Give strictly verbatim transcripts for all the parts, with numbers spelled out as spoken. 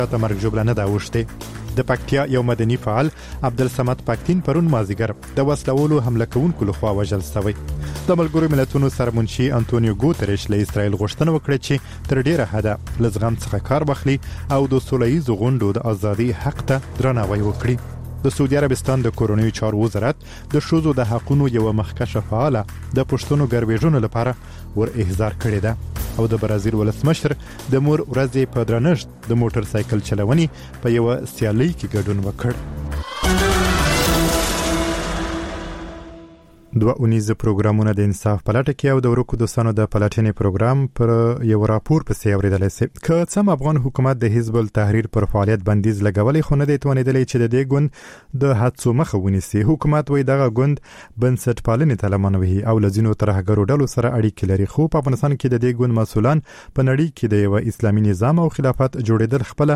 ته مرګ ژوبله نه ده اوښتې. د پکتیا یو مدني فعال عبدالصمد پکتین پرون مازیګر د وسلوالو حمله کوونکو لخوا وژل شوی. د ملګرو ملتونو سرمنشي انټونیو ګوتریش له اسرائیل غوښتنه وکړه چې تر ډیره حده له زغم څخه کار واخلي او د سوله ییزو غونډو د ازادي حق ته درناوی وکړي. د سعودي عربستان د کورونیو چارو وزارت د ښځو د حقوقو یو مخکشه فعاله د پښتنو ګرویژنو لپاره ور احضار کړی ده او د برازیل ولسمشر د مور ورځې په درنښت د موټر سایکل چلونې په یو سیالي کې ګډون وکړ. دوه اونیز پروګرامونه د انصاف پلټه کې او د ورکو دوستانو د پلټنې پروګرام پر یو راپور پسې اوریدل شي. که څم افغان حکومت د حزب التحریر پر فعالیت بندیز لګولې خو نه دی توانیدلی چې د دې ګوند د حادثو مخه ونیسي. حکومت وایي دغه ګوند بنسټ پالنې ته لمن وهي او لزینو ترهګرو ډلو سره اړیکې لري. خو په افغانستان کې د دې ګوند مسؤلان په نړۍ کې د یو اسلامي نظام او خلافت جوړېدل خپل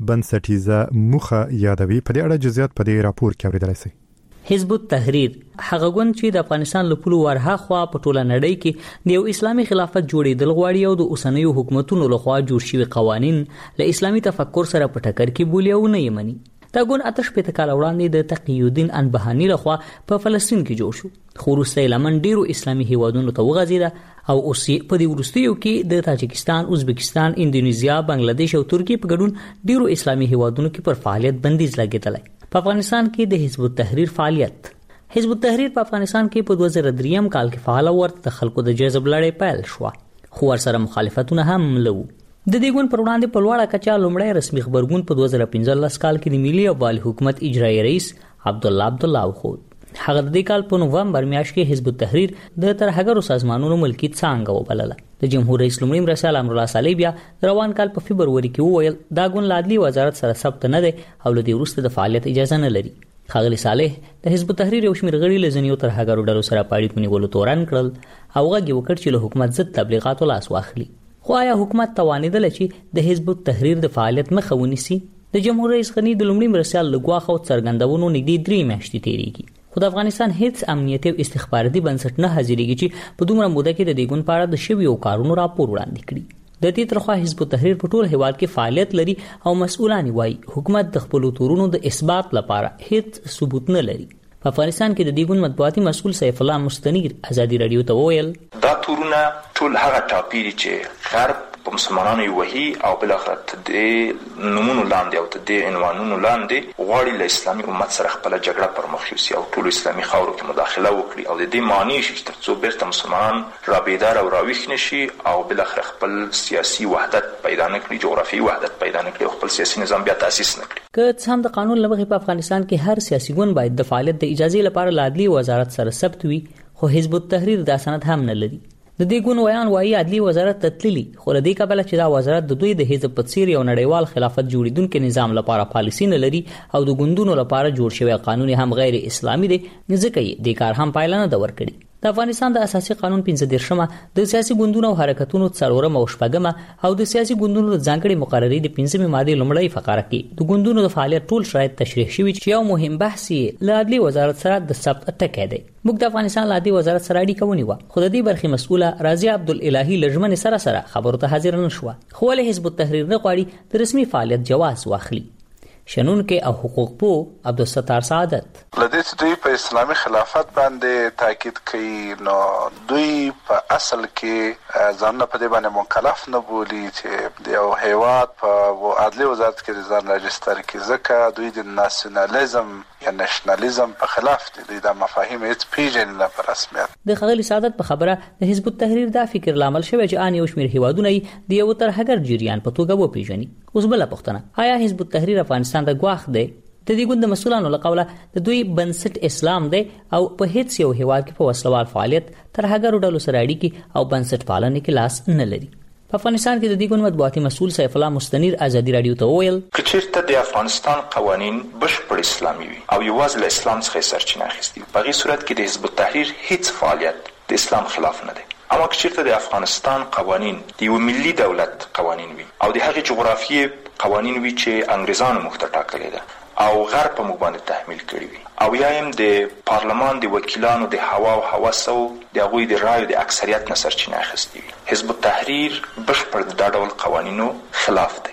بنسټیزه موخه یادوي. په دې اړه جزئیات په دې راپور کې اوریدل شي. حزب التحریر هغه ګوند چې د افغانستان له پلو ورها خوا په ټوله نړۍ کې د یو اسلامي خلافت جوړېدل غواړي او د اوسنیو حکومتونو لخوا جوړ شوي قوانین له اسلامي تفکر سره په ټکر کې بولي او نه یې مني. دا ګوند اته شپېته کاله وړاندې د تقی الدین انبهاني لخوا په فلسطین کې جوړ شو. خو وروسته یې لمن ډیرو اسلامي هیوادونو ته وغځېده او اوس یې په دې وروستیو کې د تاجکستان، ازبکستان، اندونیزیا، بنگلادیش او ترکیې په ګډون ډیرو اسلامي هیوادونو کې پر فعالیت بندیز لګېدلی. په افغانستان کې د حزب التحریر فعالیت حزب التحریر په افغانستان کې په دوه زره درې کال کې فعال ورته د خلکو د جذب لړۍ پیل شو، خو ورسره مخالفتونه هم لو. د دې ګوند پر وړاندې په لوړه کچه لومړی رسمي خبرګون په دوه زره پنځلس کال کې د ملي او والي حکومت اجرایي رئیس عبدالله عبدالله وخود. هغه د دې کال په نوومبر میاشت کې حزب التحریر د ترهګرو سازمانونو ملکی څانګه وبلله. د جمهور رئیس لومړي مرستیال امرالله صالح بیا روان کال په فبروري کې وویل دا ګوند له عدلي وزارت سره ثبت نه دی او له دې وروسته د فعالیت اجازه نه لري. ښاغلي صالح د حزب التحریر یو شمېر غړي له ځینو ترهګرو ډلو سره په اړیکو نیولو تورن کړل او غږ یې وکړ چې له حکومت ضد تبلیغاتو لاس واخلي. خو آیا حکومت توانیدل چې د حزب التحریر د فعالیت مخه ونیسي؟ د جمهور رئیس غني د لومړي مرستیال له ګواښ او څرګندونو نږدې درې میاشتې تېرېږي. خو د افغانستان هیڅ امنیتي او استخباراتي بنسټ نه حاضرېږي چې په دومره موده کې د دې ګوند په اړه د شویو کارونو راپور وړاندې کړي. د دې ترخوا حزب التحریر په ټول هیواد کې فعالیت لري او مسؤلان وایي حکومت د خپلو تورونو د اثبات لپاره هیڅ ثبوت نه لري. په افغانستان کې د دې ګوند مطبوعاتي مسؤل سیف الله مستنیر ازادي رادیو ته وویل دا تورونه ټول هغه ټاپیری چې غرب په مسلمانانو یو وهي او بل اخر ته د نمونو لاندې او ته د عنوانونو لاندې غواړي له اسلامي امت سره خپل جګړه پر مخ یوسي او ټول اسلامي خاورو کې مداخله وکړي او د دې معنی شي چې ترڅو بیرته مسلمانان رابیدار او راویښ نشي او بل اخر خپل سیاسي وحدت پیدا نه کړي، جغرافیایي وحدت پیدا نه کړي او خپل سیاسي نظام بیا تاسیس نه کړي. که څه هم د قانون له مخې په افغانستان کې هر سیاسي ګوند باید د فعالیت د اجازه لپاره له عدلي وزارت سره ثبت وي، خو حزب التحریر دا سند هم نه لري. د دې ګوند ویان وایي عدلي وزارت ته تللي، خو له دې کبله چې دا وزارت د دوی د حزب په څیر یو نړیوال خلافت جوړیدونکي نظام لپاره پالیسي نه لري او د ګوندونو لپاره جوړ شوی قانون هم غیر اسلامي دی، ځکه یې د کار هم پایله نه ده ورکړې. د افغانستان د اساسي قانون پنځه دېرشمه د سیاسي ګوندونو او حرکتونو څلورمه او شپږمه او د سیاسي ګوندونو د ځانګړي مقررې د پنځمې مادې لومړۍ فقره کې د ګوندونو د فعالیت ټول شرایط تشریح شوي چې یو مهم بحث یې له عدلي وزارت سره د ثبت ټکی دی. موږ د افغانستان له عدلي وزارت سره اړیکه ونیوه، خو د دې برخې مسؤله راضیه عبدالالهي له ژمنې سره سره خبرو ته حاضر نه شوه. خو ولې حزب التحریر نه غواړي د رسمي فعالیت جواز واخلي؟ شنونکي او حقوق پو عبدالستار سعادت لدې چې دوی په اسلامي خلافت باندې تاکید کوي، نو دوی په اصل کې ځانونه په دې باندې مکلف نه بولي چې د یو هیواد په عدلي وزارت کې ځان راجستر کړي، ځکه دوی د ناسیونالیزم یا نشنالیزم په خلاف دي. دوی دا مفاهیم هیڅ پیژني نه په رسمیت. د ښاغلي سعادت په خبره د حزب التحریر دا فکر لامل شوی چې ان یو شمېر هیوادونه د یو ترهګر جریان په توګه وپیژني. اوس بله پوښتنه، آیا حزب التحریر افغانستان د ګواښ دی؟ د دې ګوند د مسؤلانو له قوله د دوی بنسټ اسلام دی او په هیڅ یو هیواد کې په وسلوال فعالیت ترهګرو ډلو سره اړیکې او بنسټ پالنې کې لاس نه لري. په افغانستان کې د دې ګوند مطبوعاتي مسؤل سیف الله مستنیر ازادي رادیو ته وویل که چېرته د افغانستان قوانین بشپړ اسلامي وي او یوازې له اسلام څخه سرچینه اخیستي، په هغې صورت کې د حزب التحریر هیڅ فعالیت د اسلام خلاف نه دی. اما که چېرته د افغانستان قوانین د یو ملي دولت قوانین وي او د هغې جغرافیې قوانین وي چې انګریزانو موږ ته ټاکلې ده او غرب په موږ باندې تحمیل کړي وي، او یا هم د پارلمان د وکیلانو د هوا او هوس او د هغوی د رایو د اکثریت نه سرچینه اخیستې وي، حزب التحریر بشپړ د دا ډول قوانینو خلاف دی.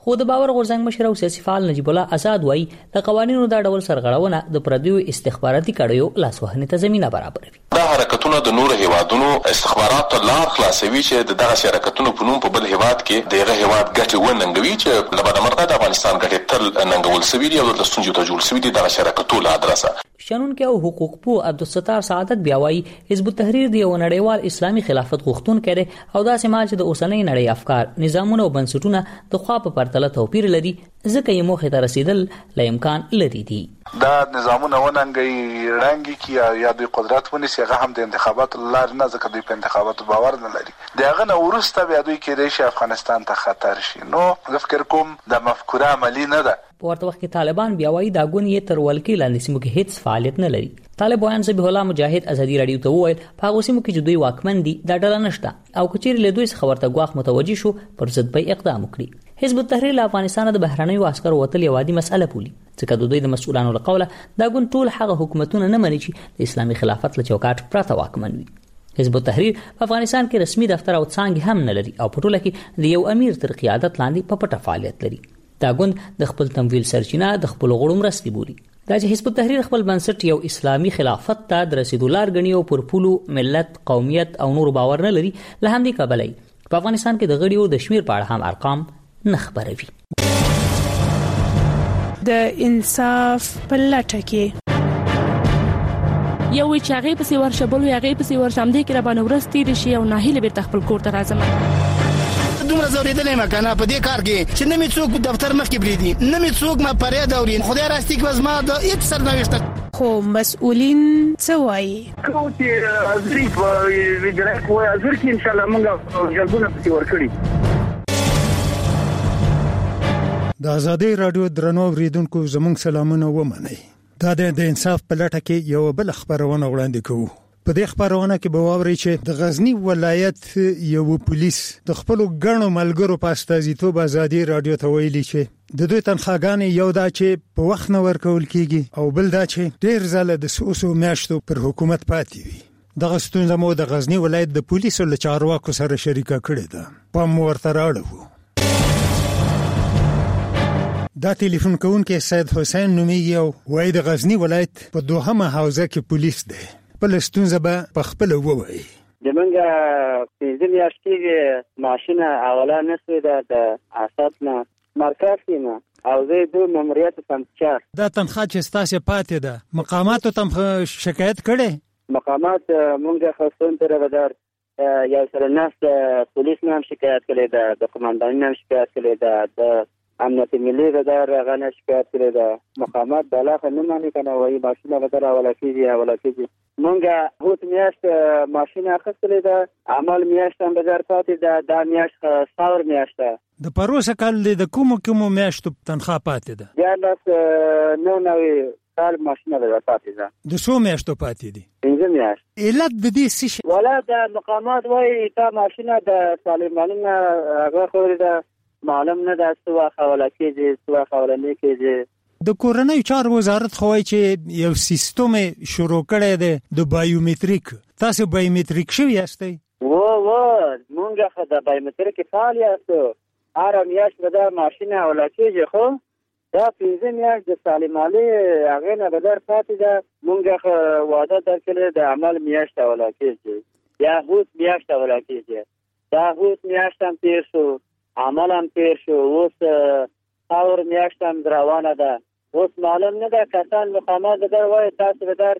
خو د باور غورځنګ مشر او سیاسي فعال نجیب الله آزاد وایي د قوانینو د ډول سرغړونه د پردیو استخباراتي کړیو لاسوهنې ته زمينه برابروي. دا حرکتونه د نور هیوادونو استخباراتو لار خلاصوي چې د دغه حرکتونو په نوم په بل هیواد کې دغه هیواد ګټه وننګوي چې لبد مرغه د افغانستان ګټه تل ننګول سوي دي او د ستونزو ته جوړ سوي دي دغه حرکتونو ادرسه. شنونکو او حقوق پو عبدالستار سعادت بیا وایي حزب التحریر دی یو نړیوال اسلامي خلافت غوښتونکی دی او دا سمال چې د اوسنۍ نړۍ افکار نظامونه او بنسټونه د خوا په پرتله توپیر لري ځکه یې موخې ته رسیدل له امکان لري دي. دا نظامونه وننګي رنګي کی یا د قدرت ونیسي هغه هم د انتخاباتو لار نه ځکه دوی په انتخاباتو باور نه لري. دغه نه ورسته بیا دوی کې د افغانستان ته خطر شي. نو زه فکر کوم د مفکوره عملی نه ده. په ورته وخت کې طالبان بیا وایي دا ګوند یې تر ولکې لاندې سیمو کې هیڅ فعالیت نه لري. طالب وایي ذبیح الله مجاهد ازادي رادیو ته وویل په هغه سیمو کې چې دوی واکمن دي دا ډله نشته او کچېرې له دوی څخه ورته ګواښ متوجي شو پر ضد به اقدام وکړي. حزب التحریر له افغانستان د بهرنیو عسکرو وتل یو عادي مسأله بولي ځکه د دوی د مسؤلانو له قوله دا ګوند ټول هغه حکومتونه نه مني چې د اسلامي خلافت له چوکاټ پرته واکمن وي. حزب التحریر په افغانستان کې رسمي دفتر او څانګې هم نه لري او په ټوله کې د یو امیر تر قیادت لاندې په پټه فعالیت لري. دا ګوند د خپل تمویل سرچینه د خپل غړو مرستې بولي. دا چې حزب التحریر خپل بنسټ یو اسلامي خلافت ته د رسیدو لار ګڼي او پر پولو ملت قومیت او نور باور نه لري له همدې کبله په افغانستان کې د غړیو د شمیر په اړه هم ارقام نه خبروي. د انصاف په لټه کې یو وی چې هغه پسې ورشه بل هغه پسې ورشه هم دې کې را باندې ورستې دي شي او ناهیله بیرته خپل کور ته راځم. دومره زوریدلې مکنه په دې کار کې چې نه می څوک دفتر مخ کې بریدي نه می څوک ما پرې دورین خدای راستي کې وزما د هیڅ سرنوشت خو مسؤلین څه وایي کوم چې ازري په ویډرا کوه ازر کې ان شاء الله موږ جلبونه پسې ورکړي. د ازادي رادیو درنو اوریدونکو زموږ سلامونه ومنئ. دا د انصاف په لټه کې یو بل خبرونه وړاندې کوو. په دې خبرونه کې به واوري چې د غزنی ولایت یو پولیس د خپل ګڼو ملګرو په استازیتوب ازادي رادیو ته ویلي چې د دوی تنخواګانې یو دا چې په وخت نه ورکول کیږي او بل دا چې ډیر ځله د سوسو میاشتو پر حکومت پاتې وي. دغه ستونزه مو د غزنی ولایت د پولیسو له چارواکو سره شریکه کړې ده. په مو ورته راړو دا ټلیفون کوونکی سید حسین نومیږي او وایي د غزنی ولایت په دوهمه حوزه کې پولیس دی. بل ستونزه به په خپل ووایي. زمونږ پنځه میاشتې کې ماشینه اوله نسوي ده د اساس نه مرکز کې نه او زه د ماموریت پنځچار دا تنخوا چې ستاسو پاتې ده مقاماتو تم شکایت کړي؟ مقامات مونږه خاصون تر ودار یو سره ناس پولیس نه شکایت کړي ده د قومندان نه شکایت کړي ده د امنیت ملي ودار غنه شکایت کړي ده مقامات بلاغه نه مانی کنه وایي ماشینه ودار اوله کېږي اوله کېږي. مونږه هوت میاشت ماشینه اخیستلې ده عمل میاشت هم بازار پاتې ده دا میاشت څلور میاشت ده. د پروسه کال د کومو کومو میاشتو تنخواه پاتې ده؟ یا لاس نو نوې کال ماشینه بازار پاتې ده. د څو میاشتو پاتې دي؟ پنځه میاشت. علت د دې څه شي؟ ولا د مقامات وایي تا ماشینه د سالمانونه هغه خوري ده معلوم نه ده څه واخه ولا کېږي څه واخه ولا نه کېږي. د کورنۍ چارو وزارت خو وايي چې یو سیستم شروع کړی دی د بایومټریک. تاسو بایومټریک شوی یاستئ؟ و و مونږه خو د بایومټریک فعال یاستو. هر میاشت به دا ماشینه ولا کېږي خو دا پنځه میاشت د سالمالي هغه نه بدر پاتې ده. مونږه خو وعده درکړې د عمل میاشت ولا کېږي یا هوت میاشت ولا کېږي. دا هوت میاشت هم تیر شو عمل هم تیر شو اوس څلور میاشت هم روانه ده. اوس معلوم نه ده کسان مقامات در وایي تاسو به در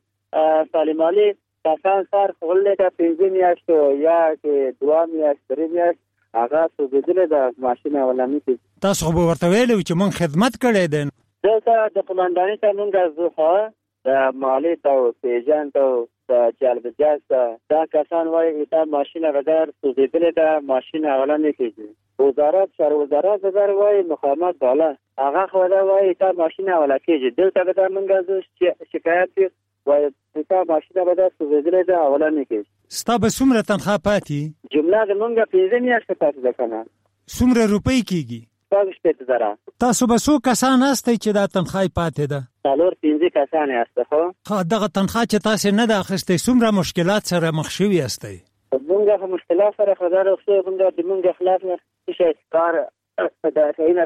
سالمالي کسان سر خولې ده پنځه میاشتو یا کې دوه میاشت درې میاشت هغه سوځېدلې ده ماشینه ولا نه کېږي. تاسو خو به ورته ویلي چې مونږ خدمت کړی دی. دلته د قومندانۍ ته مونږ ځو خو د مالي ته پیژن ته د جلبجاز ته دا کسان وایي تا ماشینه بدر سوځېدلې ده ماشینه ولا نه کېږي. وزارت شهر وزارت بدر وایي مقامات بالا هغه خو دا وایي تا ماشینه ولا کېږي. دلته به دا مونږ ځو شکایت وایي تا ماشینه بدر سوځېدلې ده ولا نه کېږي. ستا به څومره تنخواه پاتې؟ جمله د مونږ پنځه میاشتې پاتې ده که نه. څومره روپۍ کېږي؟ شپږ شپېته زره. تاسو به څو کسان هستئ چې دا تنخواه پاتې ده؟ څلور پنځه کسان یاست. خو خو دغه تنخواه چې تاسو نه ده اخیستئ څومره مشکلات سره مخ شوي یاستئ؟ مونږ خو مشکلات سره خو دا رخصه مونږ د مونږ خلاف نه شي کار د شاهین